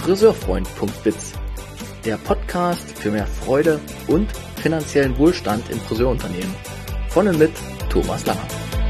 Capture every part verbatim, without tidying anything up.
Friseurfreund punkt biz, der Podcast für mehr Freude und finanziellen Wohlstand im Friseurunternehmen. Von und mit Thomas Langer.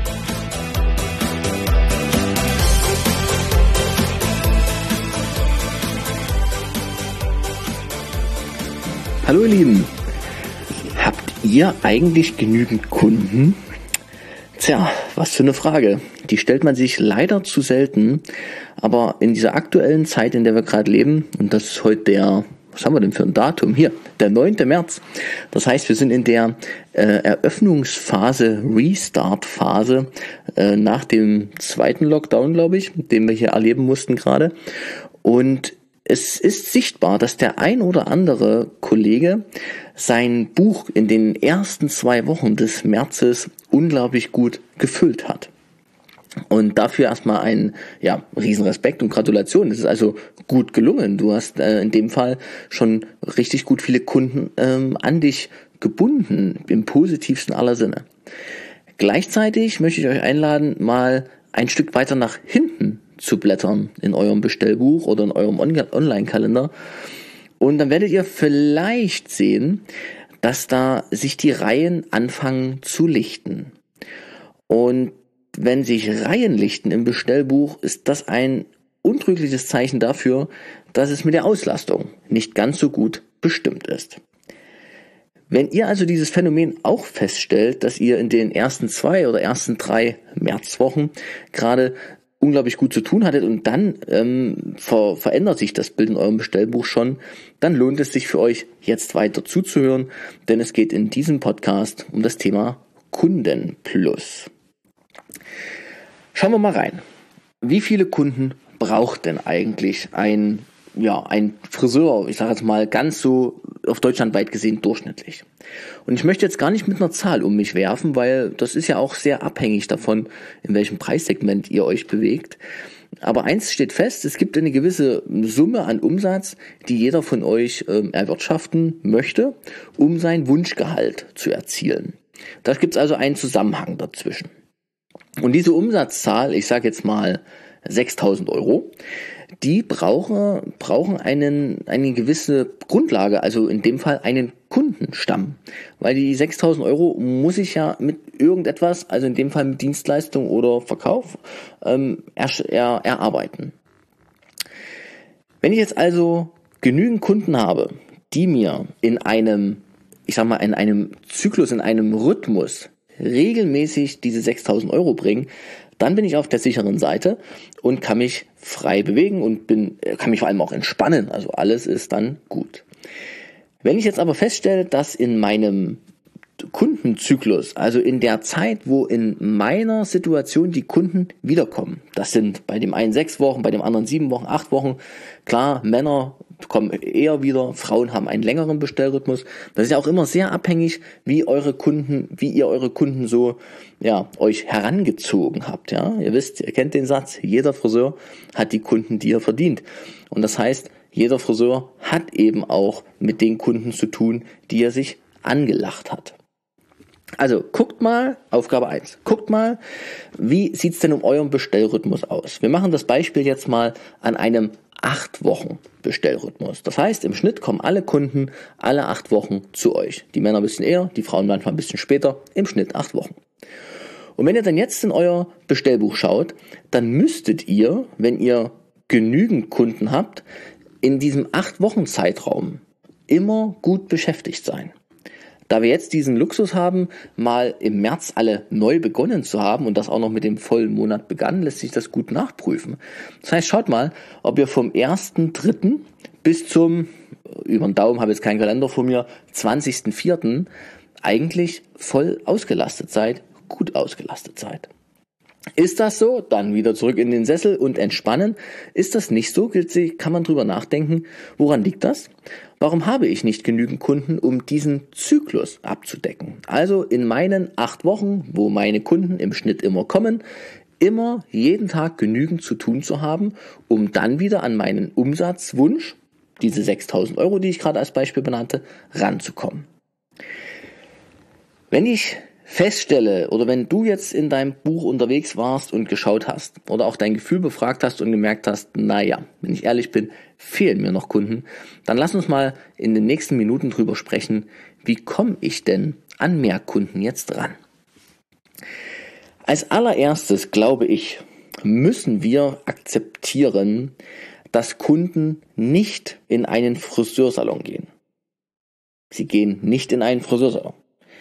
Hallo ihr Lieben, habt ihr eigentlich genügend Kunden? Tja, was für eine Frage. Die stellt man sich leider zu selten, aber in dieser aktuellen Zeit, in der wir gerade leben, und das ist heute der, was haben wir denn für ein Datum? Hier, der neunte März. Das heißt, wir sind in der äh, Eröffnungsphase, Restart-Phase äh, nach dem zweiten Lockdown, glaube ich, den wir hier erleben mussten gerade. Und es ist sichtbar, dass der ein oder andere Kollege sein Buch in den ersten zwei Wochen des Märzes unglaublich gut gefüllt hat. Und dafür erstmal ein ja, Riesenrespekt und Gratulation. Es ist also gut gelungen. Du hast äh, in dem Fall schon richtig gut viele Kunden ähm, an dich gebunden, im positivsten aller Sinne. Gleichzeitig möchte ich euch einladen, mal ein Stück weiter nach hinten zu blättern in eurem Bestellbuch oder in eurem Online-Kalender. Und dann werdet ihr vielleicht sehen, dass da sich die Reihen anfangen zu lichten. Und wenn sich Reihen lichten im Bestellbuch, ist das ein untrügliches Zeichen dafür, dass es mit der Auslastung nicht ganz so gut bestimmt ist. Wenn ihr also dieses Phänomen auch feststellt, dass ihr in den ersten zwei oder ersten drei Märzwochen gerade unglaublich gut zu tun hattet und dann ähm, ver- verändert sich das Bild in eurem Bestellbuch schon, dann lohnt es sich für euch jetzt weiter zuzuhören, denn es geht in diesem Podcast um das Thema Kundenplus. Schauen wir mal rein. Wie viele Kunden braucht denn eigentlich ein, ja, ein Friseur, ich sage jetzt mal ganz so auf deutschlandweit gesehen durchschnittlich? Und ich möchte jetzt gar nicht mit einer Zahl um mich werfen, weil das ist ja auch sehr abhängig davon, in welchem Preissegment ihr euch bewegt. Aber eins steht fest, es gibt eine gewisse Summe an Umsatz, die jeder von euch ähm, erwirtschaften möchte, um sein Wunschgehalt zu erzielen. Da gibt es also einen Zusammenhang dazwischen. Und diese Umsatzzahl, ich sage jetzt mal sechstausend Euro, die brauchen, brauchen einen, eine gewisse Grundlage, also in dem Fall einen Kundenstamm. Weil die sechstausend Euro muss ich ja mit irgendetwas, also in dem Fall mit Dienstleistung oder Verkauf, ähm, er, er, erarbeiten. Wenn ich jetzt also genügend Kunden habe, die mir in einem, ich sag mal, in einem Zyklus, in einem Rhythmus regelmäßig diese sechstausend Euro bringen, dann bin ich auf der sicheren Seite und kann mich frei bewegen und bin, kann mich vor allem auch entspannen. Also alles ist dann gut. Wenn ich jetzt aber feststelle, dass in meinem Kundenzyklus, also in der Zeit, wo in meiner Situation die Kunden wiederkommen, das sind bei dem einen sechs Wochen, bei dem anderen sieben Wochen, acht Wochen, klar, Männer kommen eher wieder, Frauen haben einen längeren Bestellrhythmus. Das ist ja auch immer sehr abhängig, wie eure Kunden, wie ihr eure Kunden so, ja, euch herangezogen habt, ja. Ihr wisst, ihr kennt den Satz, jeder Friseur hat die Kunden, die er verdient. Und das heißt, jeder Friseur hat eben auch mit den Kunden zu tun, die er sich angelacht hat. Also guckt mal, Aufgabe eins, guckt mal, wie sieht's denn um euren Bestellrhythmus aus? Wir machen das Beispiel jetzt mal an einem acht Wochen Bestellrhythmus. Das heißt, im Schnitt kommen alle Kunden alle acht Wochen zu euch. Die Männer ein bisschen eher, die Frauen manchmal ein bisschen später, im Schnitt acht Wochen. Und wenn ihr dann jetzt in euer Bestellbuch schaut, dann müsstet ihr, wenn ihr genügend Kunden habt, in diesem acht Wochen Zeitraum immer gut beschäftigt sein. Da wir jetzt diesen Luxus haben, mal im März alle neu begonnen zu haben und das auch noch mit dem vollen Monat begann, lässt sich das gut nachprüfen. Das heißt, schaut mal, ob ihr vom ersten dritten bis zum, über den Daumen habe ich jetzt keinen Kalender vor mir, zwanzigsten vierten eigentlich voll ausgelastet seid, gut ausgelastet seid. Ist das so? Dann wieder zurück in den Sessel und entspannen. Ist das nicht so? Kann man drüber nachdenken. Woran liegt das? Warum habe ich nicht genügend Kunden, um diesen Zyklus abzudecken? Also in meinen acht Wochen, wo meine Kunden im Schnitt immer kommen, immer jeden Tag genügend zu tun zu haben, um dann wieder an meinen Umsatzwunsch, diese sechstausend Euro, die ich gerade als Beispiel benannte, ranzukommen. Wenn ich feststelle oder wenn du jetzt in deinem Buch unterwegs warst und geschaut hast oder auch dein Gefühl befragt hast und gemerkt hast, naja, wenn ich ehrlich bin, fehlen mir noch Kunden, dann lass uns mal in den nächsten Minuten drüber sprechen, wie komme ich denn an mehr Kunden jetzt ran? Als allererstes, glaube ich, müssen wir akzeptieren, dass Kunden nicht in einen Friseursalon gehen. Sie gehen nicht in einen Friseursalon.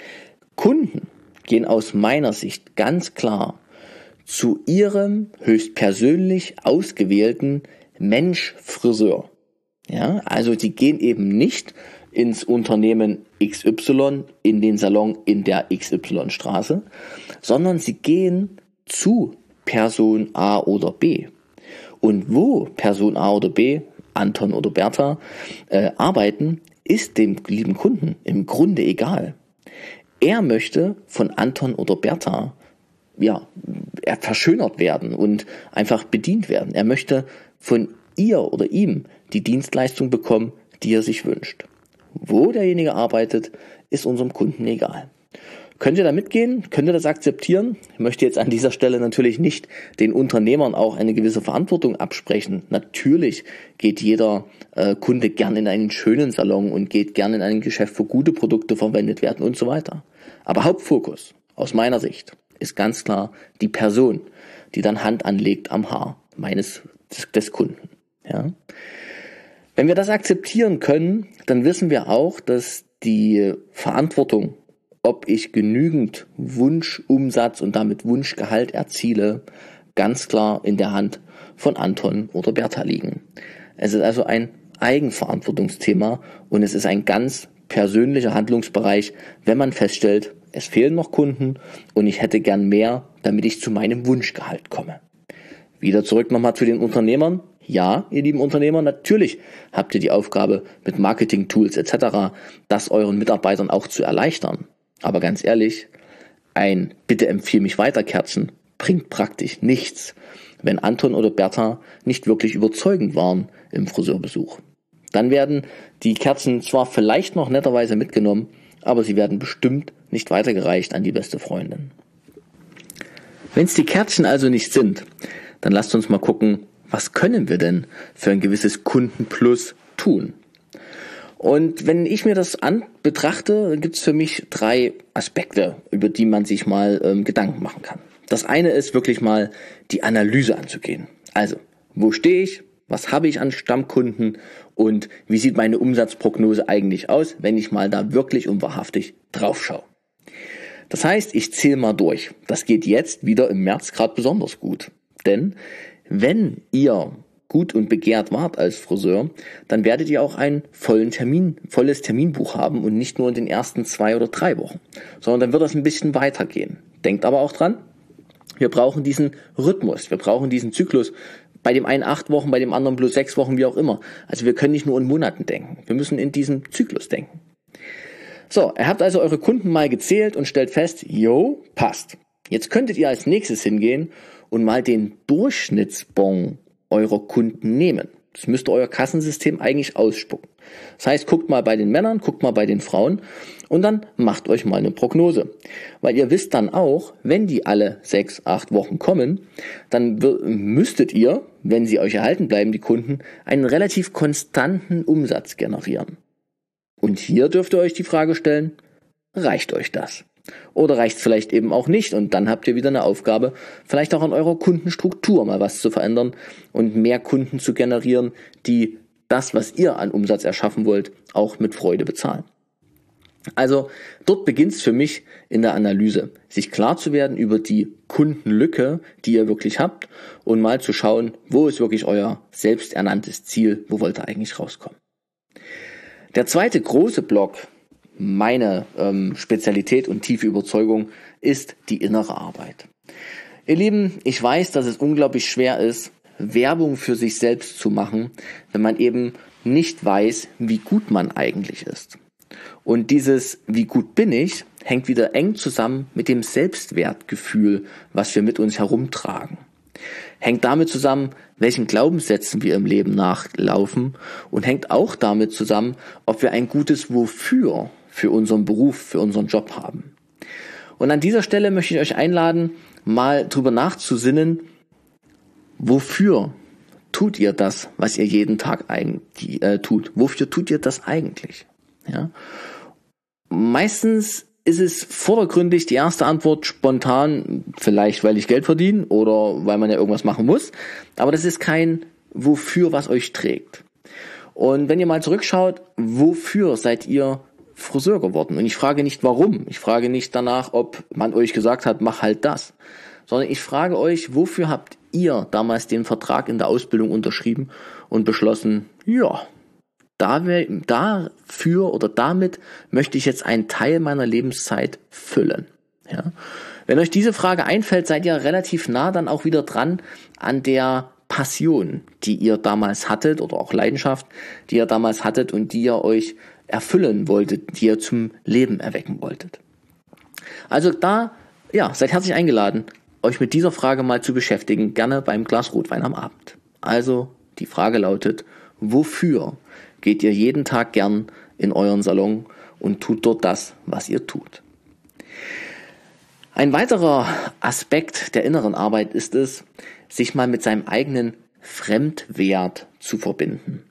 Kunden gehen aus meiner Sicht ganz klar zu ihrem höchstpersönlich ausgewählten Mensch-Friseur. Ja, also sie gehen eben nicht ins Unternehmen X Y, in den Salon in der X Y-Straße, sondern sie gehen zu Person A oder B. Und wo Person A oder B, Anton oder Bertha, äh, arbeiten, ist dem lieben Kunden im Grunde egal. Er möchte von Anton oder Bertha ja, er verschönert werden und einfach bedient werden. Er möchte von ihr oder ihm die Dienstleistung bekommen, die er sich wünscht. Wo derjenige arbeitet, ist unserem Kunden egal. Könnt ihr da mitgehen? Könnt ihr das akzeptieren? Ich möchte jetzt an dieser Stelle natürlich nicht den Unternehmern auch eine gewisse Verantwortung absprechen. Natürlich geht jeder äh, Kunde gern in einen schönen Salon und geht gern in ein Geschäft, wo gute Produkte verwendet werden und so weiter. Aber Hauptfokus, aus meiner Sicht, ist ganz klar die Person, die dann Hand anlegt am Haar meines des, des Kunden. Ja? Wenn wir das akzeptieren können, dann wissen wir auch, dass die Verantwortung, ob ich genügend Wunschumsatz und damit Wunschgehalt erziele, ganz klar in der Hand von Anton oder Bertha liegen. Es ist also ein Eigenverantwortungsthema und es ist ein ganz persönlicher Handlungsbereich, wenn man feststellt, es fehlen noch Kunden und ich hätte gern mehr, damit ich zu meinem Wunschgehalt komme. Wieder zurück nochmal zu den Unternehmern. Ja, ihr lieben Unternehmer, natürlich habt ihr die Aufgabe, mit Marketing-Tools et cetera das euren Mitarbeitern auch zu erleichtern. Aber ganz ehrlich, ein Bitte empfiehl mich weiter Kärtchen bringt praktisch nichts, wenn Anton oder Bertha nicht wirklich überzeugend waren im Friseurbesuch. Dann werden die Kerzen zwar vielleicht noch netterweise mitgenommen, aber sie werden bestimmt nicht weitergereicht an die beste Freundin. Wenn es die Kärtchen also nicht sind, dann lasst uns mal gucken, was können wir denn für ein gewisses Kundenplus tun? Und wenn ich mir das an betrachte, gibt es für mich drei Aspekte, über die man sich mal ähm, Gedanken machen kann. Das eine ist wirklich mal die Analyse anzugehen. Also, wo stehe ich? Was habe ich an Stammkunden? Und wie sieht meine Umsatzprognose eigentlich aus, wenn ich mal da wirklich und wahrhaftig drauf schaue? Das heißt, ich zähle mal durch. Das geht jetzt wieder im März gerade besonders gut. Denn wenn ihr gut und begehrt wart als Friseur, dann werdet ihr auch ein vollen Termin, volles Terminbuch haben und nicht nur in den ersten zwei oder drei Wochen, sondern dann wird das ein bisschen weitergehen. Denkt aber auch dran, wir brauchen diesen Rhythmus, wir brauchen diesen Zyklus, bei dem einen acht Wochen, bei dem anderen bloß sechs Wochen, wie auch immer. Also wir können nicht nur in Monaten denken, wir müssen in diesem Zyklus denken. So, ihr habt also eure Kunden mal gezählt und stellt fest, jo, passt. Jetzt könntet ihr als nächstes hingehen und mal den Durchschnittsbon eurer Kunden nehmen. Das müsste euer Kassensystem eigentlich ausspucken. Das heißt, guckt mal bei den Männern, guckt mal bei den Frauen und dann macht euch mal eine Prognose. Weil ihr wisst dann auch, wenn die alle sechs, acht Wochen kommen, dann müsstet ihr, wenn sie euch erhalten bleiben, die Kunden, einen relativ konstanten Umsatz generieren. Und hier dürft ihr euch die Frage stellen, reicht euch das? Oder reicht es vielleicht eben auch nicht und dann habt ihr wieder eine Aufgabe, vielleicht auch an eurer Kundenstruktur mal was zu verändern und mehr Kunden zu generieren, die das, was ihr an Umsatz erschaffen wollt, auch mit Freude bezahlen. Also dort beginnt es für mich in der Analyse, sich klar zu werden über die Kundenlücke, die ihr wirklich habt und mal zu schauen, wo ist wirklich euer selbsternanntes Ziel, wo wollt ihr eigentlich rauskommen. Der zweite große Block, meine ähm, Spezialität und tiefe Überzeugung, ist die innere Arbeit. Ihr Lieben, ich weiß, dass es unglaublich schwer ist, Werbung für sich selbst zu machen, wenn man eben nicht weiß, wie gut man eigentlich ist. Und dieses wie gut bin ich, hängt wieder eng zusammen mit dem Selbstwertgefühl, was wir mit uns herumtragen. Hängt damit zusammen, welchen Glaubenssätzen wir im Leben nachlaufen und hängt auch damit zusammen, ob wir ein gutes Wofür für unseren Beruf, für unseren Job haben. Und an dieser Stelle möchte ich euch einladen, mal drüber nachzusinnen, wofür tut ihr das, was ihr jeden Tag eigentlich äh, tut? Wofür tut ihr das eigentlich? Ja? Meistens ist es vordergründig die erste Antwort spontan, vielleicht weil ich Geld verdiene oder weil man ja irgendwas machen muss, aber das ist kein wofür, was euch trägt. Und wenn ihr mal zurückschaut, wofür seid ihr Friseur geworden? Und ich frage nicht warum, ich frage nicht danach, ob man euch gesagt hat, mach halt das, sondern ich frage euch, wofür habt ihr damals den Vertrag in der Ausbildung unterschrieben und beschlossen, ja, dafür oder damit möchte ich jetzt einen Teil meiner Lebenszeit füllen. Ja? Wenn euch diese Frage einfällt, seid ihr relativ nah dann auch wieder dran an der Passion, die ihr damals hattet oder auch Leidenschaft, die ihr damals hattet und die ihr euch erfüllen wolltet, die ihr zum Leben erwecken wolltet. Also da, ja, seid herzlich eingeladen, euch mit dieser Frage mal zu beschäftigen, gerne beim Glas Rotwein am Abend. Also die Frage lautet, wofür geht ihr jeden Tag gern in euren Salon und tut dort das, was ihr tut? Ein weiterer Aspekt der inneren Arbeit ist es, sich mal mit seinem eigenen Fremdwert zu verbinden.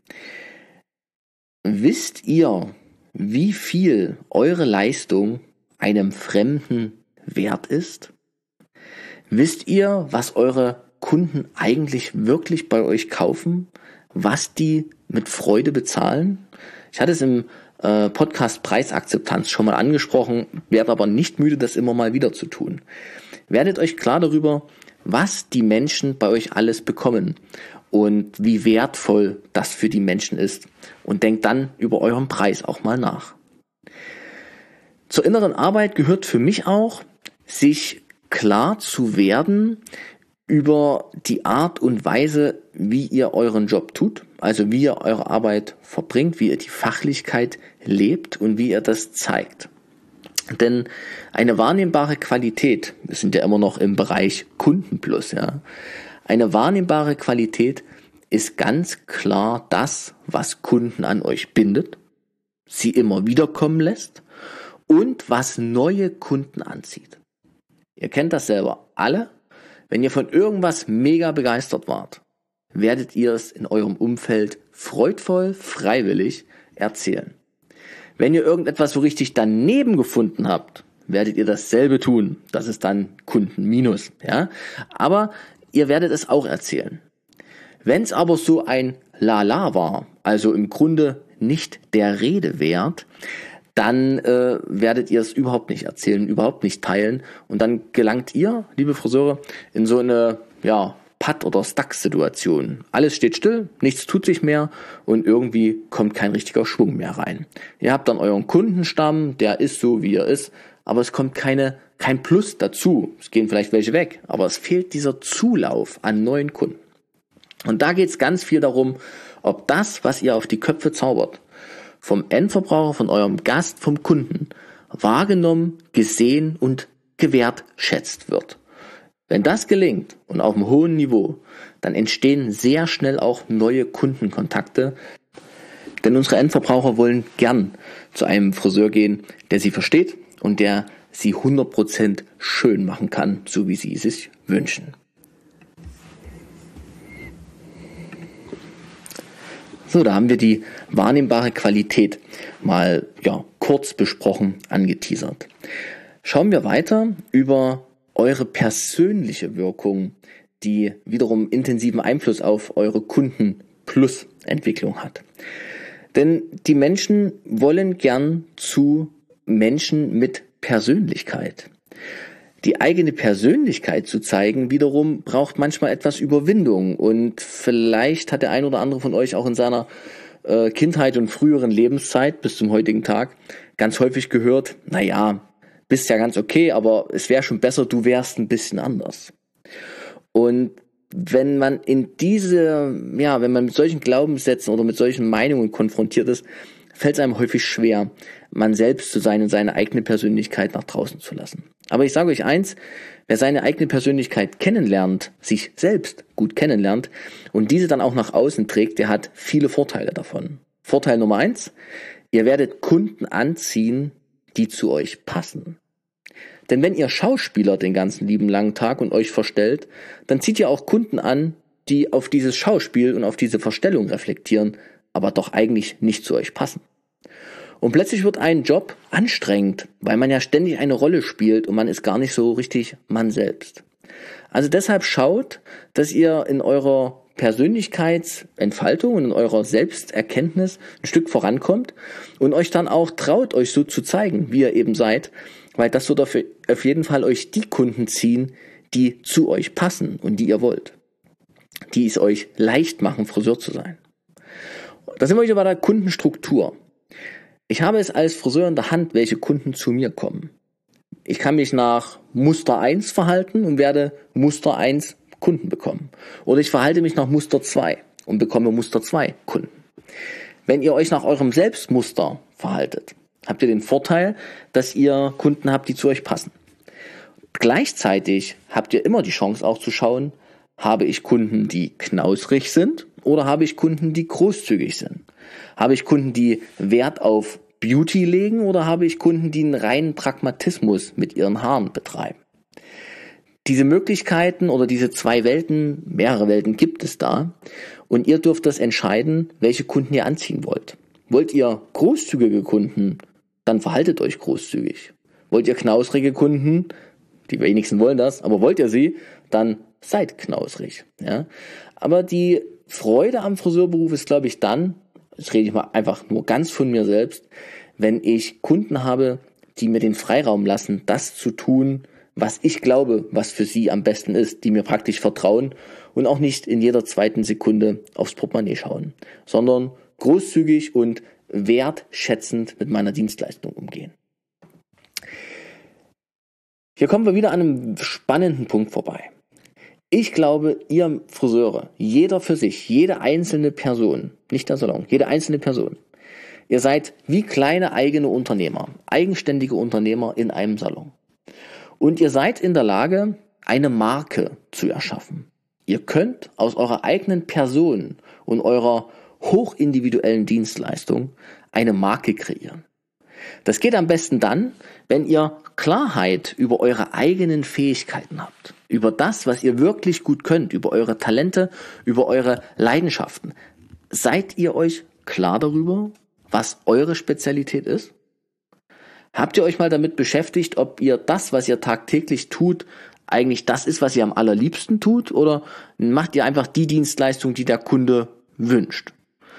Wisst ihr, wie viel eure Leistung einem Fremden wert ist? Wisst ihr, was eure Kunden eigentlich wirklich bei euch kaufen? Was die mit Freude bezahlen? Ich hatte es im äh, Podcast Preisakzeptanz schon mal angesprochen, werde aber nicht müde, das immer mal wieder zu tun. Werdet euch klar darüber, was die Menschen bei euch alles bekommen und wie wertvoll das für die Menschen ist und denkt dann über euren Preis auch mal nach. Zur inneren Arbeit gehört für mich auch, sich klar zu werden über die Art und Weise, wie ihr euren Job tut, also wie ihr eure Arbeit verbringt, wie ihr die Fachlichkeit lebt und wie ihr das zeigt. Denn eine wahrnehmbare Qualität, wir sind ja immer noch im Bereich Kundenplus, ja, eine wahrnehmbare Qualität ist ganz klar das, was Kunden an euch bindet, sie immer wiederkommen lässt und was neue Kunden anzieht. Ihr kennt das selber alle. Wenn ihr von irgendwas mega begeistert wart, werdet ihr es in eurem Umfeld freudvoll, freiwillig erzählen. Wenn ihr irgendetwas so richtig daneben gefunden habt, werdet ihr dasselbe tun. Das ist dann Kundenminus, ja. Aber ihr werdet es auch erzählen. Wenn es aber so ein Lala war, also im Grunde nicht der Rede wert, dann äh, werdet ihr es überhaupt nicht erzählen, überhaupt nicht teilen und dann gelangt ihr, liebe Friseure, in so eine ja Patt- oder Stuck-Situation. Alles steht still, nichts tut sich mehr und irgendwie kommt kein richtiger Schwung mehr rein. Ihr habt dann euren Kundenstamm, der ist so, wie er ist, aber es kommt keine kein Plus dazu. Es gehen vielleicht welche weg, aber es fehlt dieser Zulauf an neuen Kunden. Und da geht es ganz viel darum, ob das, was ihr auf die Köpfe zaubert, vom Endverbraucher, von eurem Gast, vom Kunden wahrgenommen, gesehen und gewertschätzt wird. Wenn das gelingt und auf einem hohen Niveau, dann entstehen sehr schnell auch neue Kundenkontakte, denn unsere Endverbraucher wollen gern zu einem Friseur gehen, der sie versteht und der sie hundert Prozent schön machen kann, so wie sie es sich wünschen. So, da haben wir die wahrnehmbare Qualität mal ja, kurz besprochen, angeteasert. Schauen wir weiter über eure persönliche Wirkung, die wiederum intensiven Einfluss auf eure Kunden-Plus-Entwicklung hat. Denn die Menschen wollen gern zu Menschen mit Persönlichkeit. Die eigene Persönlichkeit zu zeigen, wiederum braucht manchmal etwas Überwindung und vielleicht hat der ein oder andere von euch auch in seiner äh, Kindheit und früheren Lebenszeit bis zum heutigen Tag ganz häufig gehört, naja, bist ja ganz okay, aber es wäre schon besser, du wärst ein bisschen anders. Und wenn man in diese, ja, wenn man mit solchen Glaubenssätzen oder mit solchen Meinungen konfrontiert ist, fällt es einem häufig schwer, man selbst zu sein und seine eigene Persönlichkeit nach draußen zu lassen. Aber ich sage euch eins, wer seine eigene Persönlichkeit kennenlernt, sich selbst gut kennenlernt und diese dann auch nach außen trägt, der hat viele Vorteile davon. Vorteil Nummer eins, ihr werdet Kunden anziehen, die zu euch passen. Denn wenn ihr Schauspieler den ganzen lieben langen Tag und euch verstellt, dann zieht ihr auch Kunden an, die auf dieses Schauspiel und auf diese Verstellung reflektieren, aber doch eigentlich nicht zu euch passen. Und plötzlich wird ein Job anstrengend, weil man ja ständig eine Rolle spielt und man ist gar nicht so richtig man selbst. Also deshalb schaut, dass ihr in eurer Persönlichkeitsentfaltung und in eurer Selbsterkenntnis ein Stück vorankommt und euch dann auch traut, euch so zu zeigen, wie ihr eben seid, weil das wird auf jeden Fall euch die Kunden ziehen, die zu euch passen und die ihr wollt, die es euch leicht machen, Friseur zu sein. Da sind wir wieder bei der Kundenstruktur. Ich habe es als Friseur in der Hand, welche Kunden zu mir kommen. Ich kann mich nach Muster eins verhalten und werde Muster eins Kunden bekommen. Oder ich verhalte mich nach Muster zwei und bekomme Muster zwei Kunden. Wenn ihr euch nach eurem Selbstmuster verhaltet, habt ihr den Vorteil, dass ihr Kunden habt, die zu euch passen. Gleichzeitig habt ihr immer die Chance auch zu schauen, habe ich Kunden, die knausrig sind oder habe ich Kunden, die großzügig sind? Habe ich Kunden, die Wert auf Beauty legen oder habe ich Kunden, die einen reinen Pragmatismus mit ihren Haaren betreiben? Diese Möglichkeiten oder diese zwei Welten, mehrere Welten gibt es da und ihr dürft das entscheiden, welche Kunden ihr anziehen wollt. Wollt ihr großzügige Kunden, dann verhaltet euch großzügig. Wollt ihr knausrige Kunden, die wenigsten wollen das, aber wollt ihr sie, dann seid knausrig. Ja? Aber die Freude am Friseurberuf ist, glaube ich, dann, jetzt rede ich mal einfach nur ganz von mir selbst, wenn ich Kunden habe, die mir den Freiraum lassen, das zu tun, was ich glaube, was für sie am besten ist, die mir praktisch vertrauen und auch nicht in jeder zweiten Sekunde aufs Portemonnaie schauen, sondern großzügig und wertschätzend mit meiner Dienstleistung umgehen. Hier kommen wir wieder an einem spannenden Punkt vorbei. Ich glaube, ihr Friseure, jeder für sich, jede einzelne Person, nicht der Salon, jede einzelne Person, ihr seid wie kleine eigene Unternehmer, eigenständige Unternehmer in einem Salon. Und ihr seid in der Lage, eine Marke zu erschaffen. Ihr könnt aus eurer eigenen Person und eurer hochindividuellen Dienstleistung eine Marke kreieren. Das geht am besten dann, wenn ihr Klarheit über eure eigenen Fähigkeiten habt, über das, was ihr wirklich gut könnt, über eure Talente, über eure Leidenschaften. Seid ihr euch klar darüber, was eure Spezialität ist? Habt ihr euch mal damit beschäftigt, ob ihr das, was ihr tagtäglich tut, eigentlich das ist, was ihr am allerliebsten tut, oder macht ihr einfach die Dienstleistung, die der Kunde wünscht?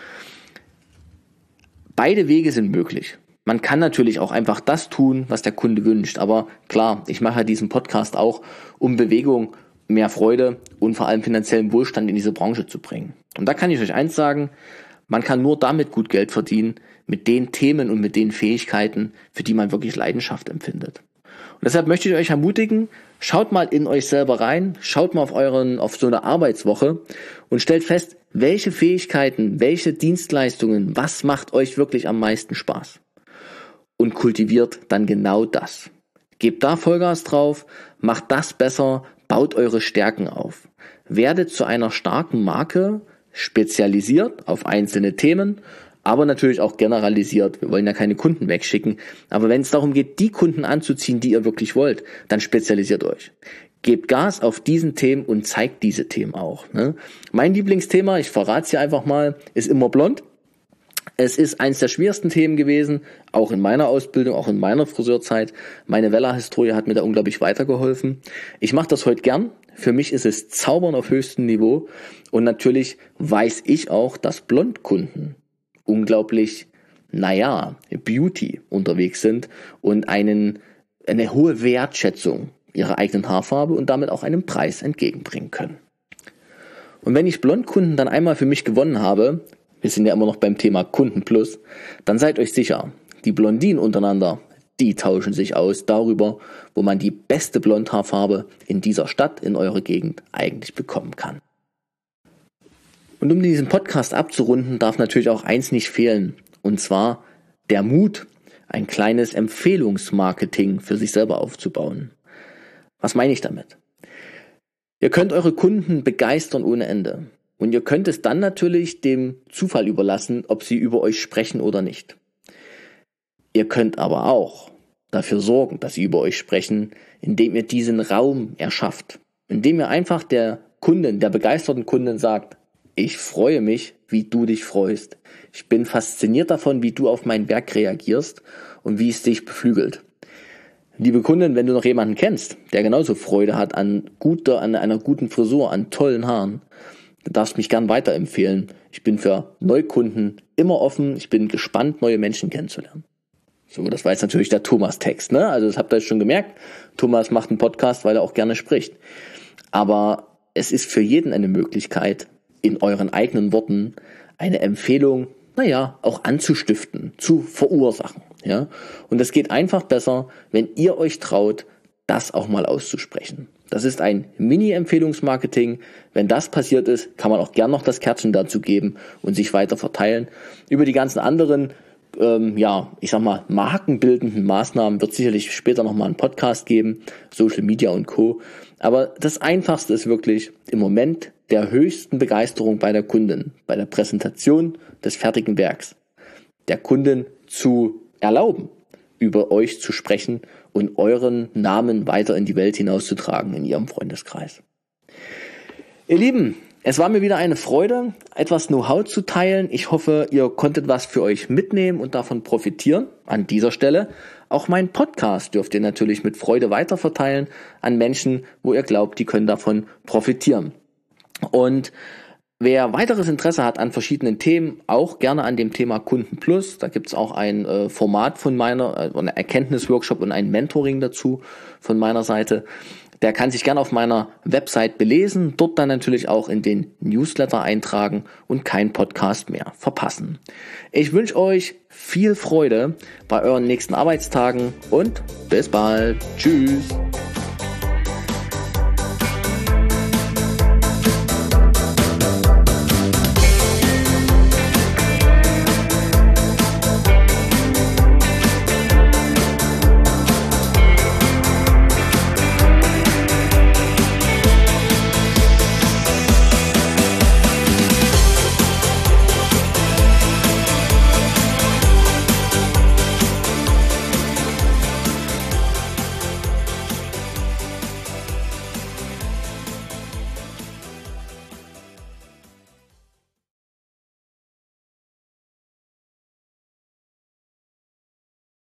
Beide Wege sind möglich. Man kann natürlich auch einfach das tun, was der Kunde wünscht, aber klar, ich mache diesen Podcast auch, um Bewegung, mehr Freude und vor allem finanziellen Wohlstand in diese Branche zu bringen. Und da kann ich euch eins sagen, man kann nur damit gut Geld verdienen, mit den Themen und mit den Fähigkeiten, für die man wirklich Leidenschaft empfindet. Und deshalb möchte ich euch ermutigen, schaut mal in euch selber rein, schaut mal auf euren, auf so eine Arbeitswoche und stellt fest, welche Fähigkeiten, welche Dienstleistungen, was macht euch wirklich am meisten Spaß? Und kultiviert dann genau das. Gebt da Vollgas drauf, macht das besser, baut eure Stärken auf. Werdet zu einer starken Marke, spezialisiert auf einzelne Themen, aber natürlich auch generalisiert. Wir wollen ja keine Kunden wegschicken. Aber wenn es darum geht, die Kunden anzuziehen, die ihr wirklich wollt, dann spezialisiert euch. Gebt Gas auf diesen Themen und zeigt diese Themen auch. Ne? Mein Lieblingsthema, ich verrate es hier einfach mal, ist immer blond. Es ist eines der schwierigsten Themen gewesen, auch in meiner Ausbildung, auch in meiner Friseurzeit. Meine Vella-Historie hat mir da unglaublich weitergeholfen. Ich mache das heute gern. Für mich ist es Zaubern auf höchstem Niveau. Und natürlich weiß ich auch, dass Blondkunden unglaublich, naja, Beauty unterwegs sind und einen, eine hohe Wertschätzung ihrer eigenen Haarfarbe und damit auch einen Preis entgegenbringen können. Und wenn ich Blondkunden dann einmal für mich gewonnen habe, wir sind ja immer noch beim Thema Kunden Plus, dann seid euch sicher, die Blondinen untereinander, die tauschen sich aus darüber, wo man die beste Blondhaarfarbe in dieser Stadt, in eurer Gegend eigentlich bekommen kann. Und um diesen Podcast abzurunden, darf natürlich auch eins nicht fehlen, und zwar der Mut, ein kleines Empfehlungsmarketing für sich selber aufzubauen. Was meine ich damit? Ihr könnt eure Kunden begeistern ohne Ende. Und ihr könnt es dann natürlich dem Zufall überlassen, ob sie über euch sprechen oder nicht. Ihr könnt aber auch dafür sorgen, dass sie über euch sprechen, indem ihr diesen Raum erschafft. Indem ihr einfach der Kundin, der begeisterten Kundin sagt, ich freue mich, wie du dich freust. Ich bin fasziniert davon, wie du auf mein Werk reagierst und wie es dich beflügelt. Liebe Kundin, wenn du noch jemanden kennst, der genauso Freude hat an guter, an einer guten Frisur, an tollen Haaren, dann darfst du mich gern weiterempfehlen. Ich bin für Neukunden immer offen. Ich bin gespannt, neue Menschen kennenzulernen. So, das war jetzt natürlich der Thomas-Text, ne? Also das habt ihr schon gemerkt. Thomas macht einen Podcast, weil er auch gerne spricht. Aber es ist für jeden eine Möglichkeit, in euren eigenen Worten eine Empfehlung, naja, auch anzustiften, zu verursachen, ja. Und das geht einfach besser, wenn ihr euch traut, das auch mal auszusprechen. Das ist ein Mini-Empfehlungsmarketing. Wenn das passiert ist, kann man auch gern noch das Kärtchen dazu geben und sich weiter verteilen. Über die ganzen anderen, ähm, ja, ich sag mal, markenbildenden Maßnahmen wird sicherlich später nochmal einen Podcast geben, Social Media und Co. Aber das Einfachste ist wirklich im Moment der höchsten Begeisterung bei der Kundin, bei der Präsentation des fertigen Werks, der Kundin zu erlauben, über euch zu sprechen und euren Namen weiter in die Welt hinauszutragen in ihrem Freundeskreis. Ihr Lieben, es war mir wieder eine Freude, etwas Know-how zu teilen. Ich hoffe, ihr konntet was für euch mitnehmen und davon profitieren. An dieser Stelle auch mein Podcast dürft ihr natürlich mit Freude weiterverteilen an Menschen, wo ihr glaubt, die können davon profitieren. Und wer weiteres Interesse hat an verschiedenen Themen, auch gerne an dem Thema Kunden Plus. Da gibt es auch ein äh, Format von meiner, äh, ein Erkenntnisworkshop und ein Mentoring dazu von meiner Seite. Der kann sich gerne auf meiner Website belesen, dort dann natürlich auch in den Newsletter eintragen und keinen Podcast mehr verpassen. Ich wünsche euch viel Freude bei euren nächsten Arbeitstagen und bis bald. Tschüss.